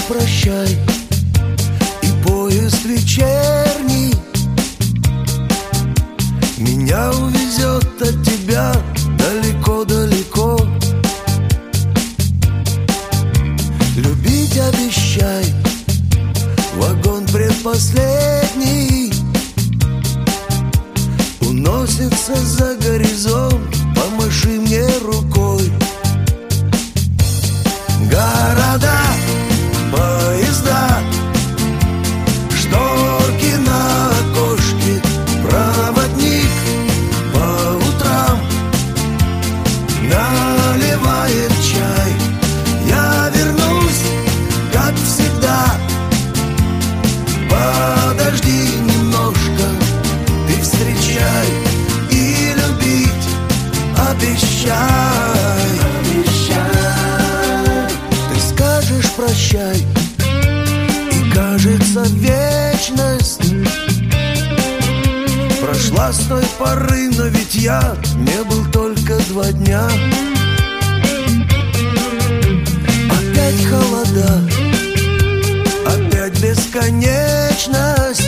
прощай, и поезд вечерний меня увезет от тебя далеко-далеко. Любить обещай, вагон предпоследний уносится за горизонт, помаши мне рукой. Города, поезда, шторки на окошке, проводник по утрам наливает чай. Я вернусь, как всегда, подожди немножко, ты встречай и любить обещай. Прощай, и кажется вечность прошла с той поры, но ведь я не был только 2 дня. Опять холода, опять бесконечность.